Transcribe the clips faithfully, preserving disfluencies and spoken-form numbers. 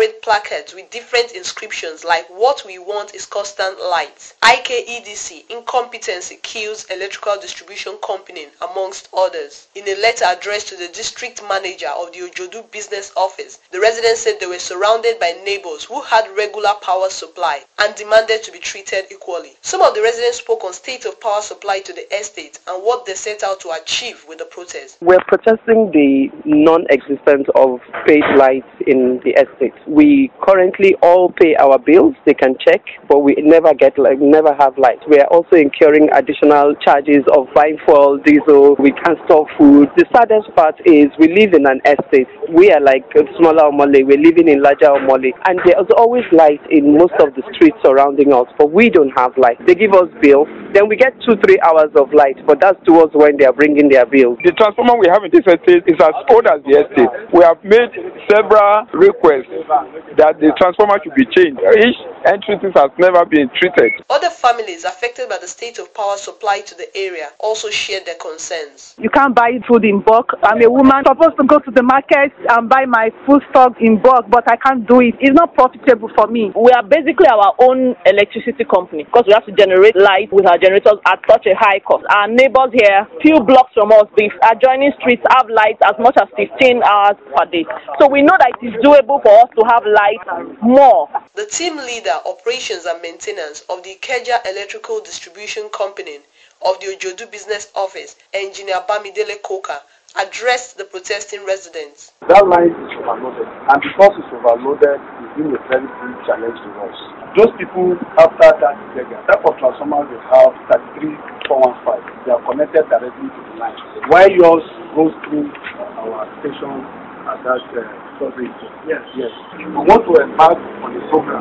carried placards with different inscriptions like "What we want is constant light," I K E D C, incompetency kills electrical distribution company, amongst others. In a letter addressed to the district manager of the Ojodu business office, the residents said they were surrounded by neighbors who had regular power supply and demanded to be treated equally. Some of the residents spoke on state of power supply to the estate and what they set out to achieve with the protest. We're protesting the non-existence of paid lights in the estate. We currently all pay our bills, they can check, but we never get like never have lights. We are also incurring additional charges of buying fuel, diesel, we can't store food. The saddest part is we live in an estate. We are like a smaller Omole, we're living in larger Omole, and there's always light in most of the streets surrounding us, but we don't have light. They give us bills, then we get two, three hours of light, but that's towards when they are bringing their bills. The transformer we have in this estate is as old as the estate. We have made several requests that the transformer should be changed. Each entry has never been treated. Other families affected by the state of power supply to the area also shared their concerns. You can't buy food in bulk. I'm a woman supposed to go to the market and buy my food stock in bulk, but I can't do it. It's not profitable for me. We are basically our own electricity company because we have to generate light with our generators at such a high cost. Our neighbors here, few blocks from us, the adjoining streets have lights as much as fifteen hours per day. So we know that it is doable for us to have light more. The team leader, operations and maintenance of the Ikeja Electrical Distribution Company of the Ojodu Business Office, Engineer Bamidele Koka, addressed the protesting residents. That line is overloaded, and because it's overloaded, it's been a very big challenge to us. Those people after that type of transformers they have thirty-three four one five, they are connected directly to the line. While yours goes through our station at that uh, coverage. Yes, yes. We want to embark on a program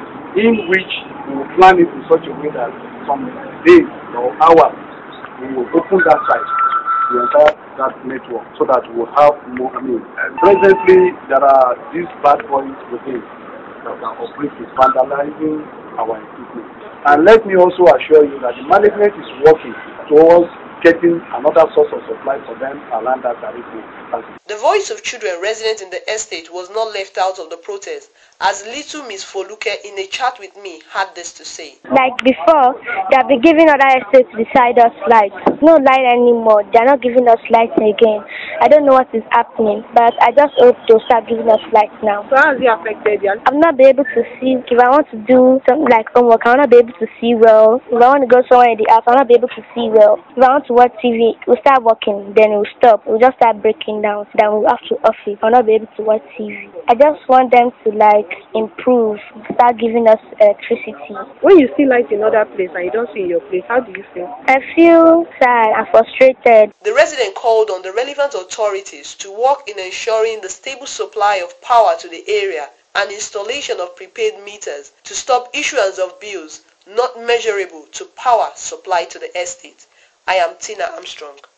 in which we will plan it in such a way that some days or hours we will open that site to enter that network so that we will have more. I mean, presently there are these bad boys within that are operating, vandalizing our equipment. And let me also assure you that the management is working towards getting another source of supply for them around that direction. The voice of children resident in the estate was not left out of the protest, as little Miss Foluke in a chat with me had this to say. Like before, they have been giving other estates beside us lights. No light anymore. They are not giving us lights again. I don't know what is happening, but I just hope they'll start giving us lights now. So how has it affected you? I'm not be able to see. If I want to do something like homework, I will not be able to see well. If I want to go somewhere in the house, I will not be able to see well. If I want to watch T V, it will start working, then it will stop. It will just start breaking down. Then we'll have to off it. I will not be able to watch T V. I just want them to like improve, start giving us electricity. When you see light in other place and you don't see in your place, how do you feel? I feel sad and frustrated. The resident called on the relevant authorities to work in ensuring the stable supply of power to the area and installation of prepaid meters to stop issuance of bills not measurable to power supply to the estate. I am Tina Armstrong.